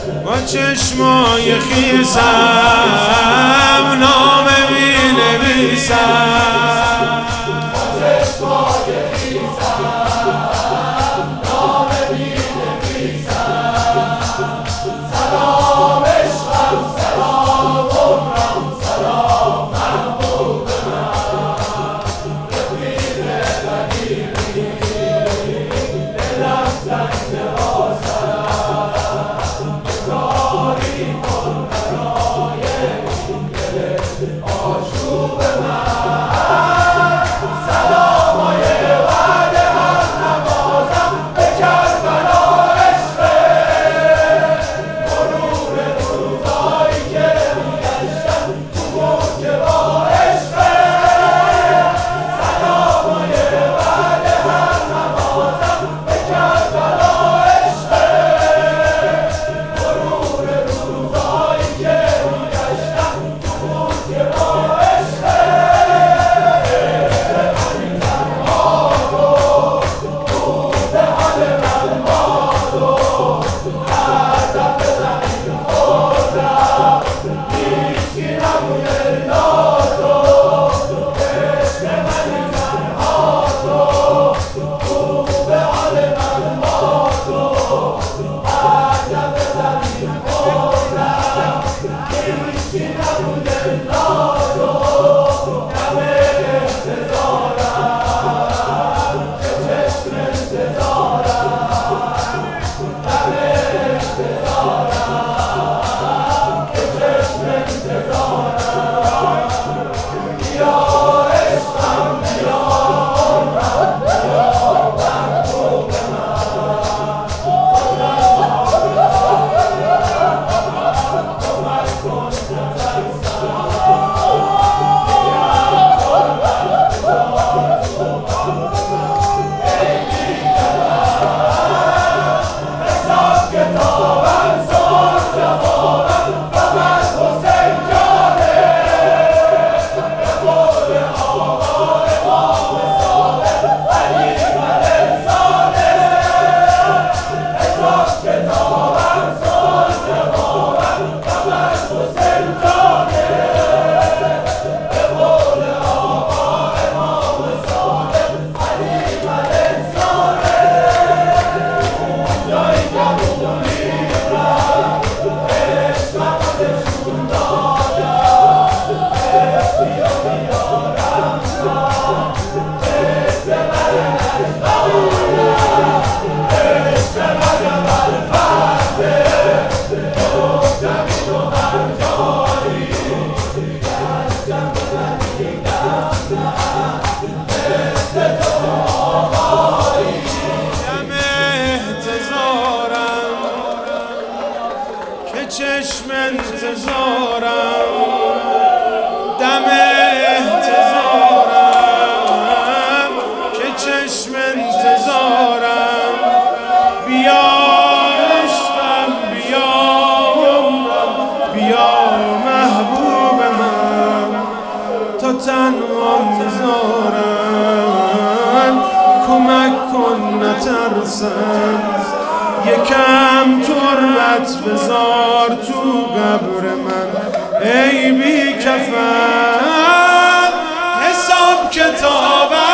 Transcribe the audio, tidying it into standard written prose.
با چشمای خیسم نام می‌نویسم، با چشمای خیسم نام می‌نویسم. سلام عشقم، سلام عمرم، سلام محبوب من، رفیق قدیمی دلم زنگ آسم، کاری کن برای این دل آشوب من. سلامای وعده هر نمازم به کربلا عشقه، مرور روزایی که میگشتم تو موج با عشقه. سلامای وعده هر نمازم به کربلا عشقه، مرور روزایی که میگشتم تو موج با عشقه. چشم انتظارم، دم احتضارم که چشم انتظارم. بیا عشقم، بیا عمرم، بیا محبوب من، تا تنها میذارم کمک کن نترسم. یکم تربت بذار تو قبر من ای بی کفن، حساب کتاب